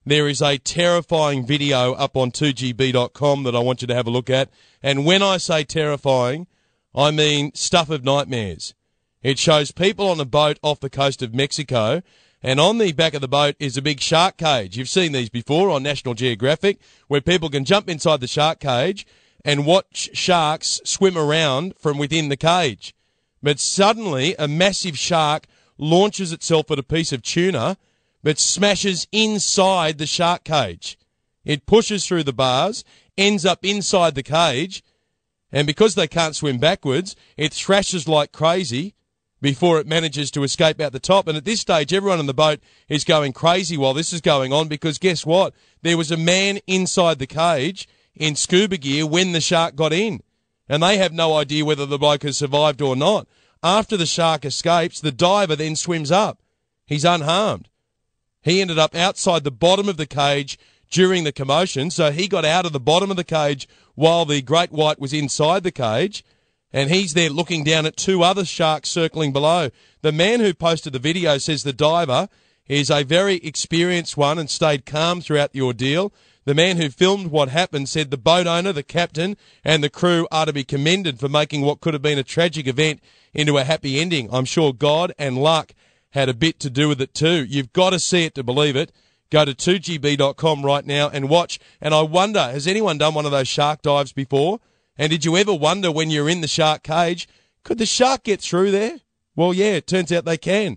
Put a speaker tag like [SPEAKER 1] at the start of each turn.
[SPEAKER 1] there is a terrifying video up on 2GB.com that I want you to have a look at. And when I say terrifying, I mean stuff of nightmares. It shows people on a boat off the coast of Mexico, and on the back of the boat is a big shark cage. You've seen these before on National Geographic, where people can jump inside the shark cage and watch sharks swim around from within the cage. But suddenly, a massive shark launches itself at a piece of tuna, but smashes inside the shark cage. It pushes through the bars, ends up inside the cage, and because they can't swim backwards, it thrashes like crazy before it manages to escape out the top. And at this stage, everyone on the boat is going crazy while this is going on, because guess what? There was a man inside the cage in scuba gear when the shark got in, and they have no idea whether the bloke has survived or not. After the shark escapes, the diver then swims up. He's unharmed. He ended up outside the bottom of the cage during the commotion, so he got out of the bottom of the cage while the great white was inside the cage, and he's there looking down at two other sharks circling below. The man who posted the video says the diver is a very experienced one and stayed calm throughout the ordeal. The man who filmed what happened said the boat owner, the captain, and the crew are to be commended for making what could have been a tragic event into a happy ending. I'm sure God and luck had a bit to do with it too. You've got to see it to believe it. Go to 2GB.com right now and watch. And I wonder, has anyone done one of those shark dives before? And did you ever wonder when you're in the shark cage, could the shark get through there? Well, yeah, it turns out they can.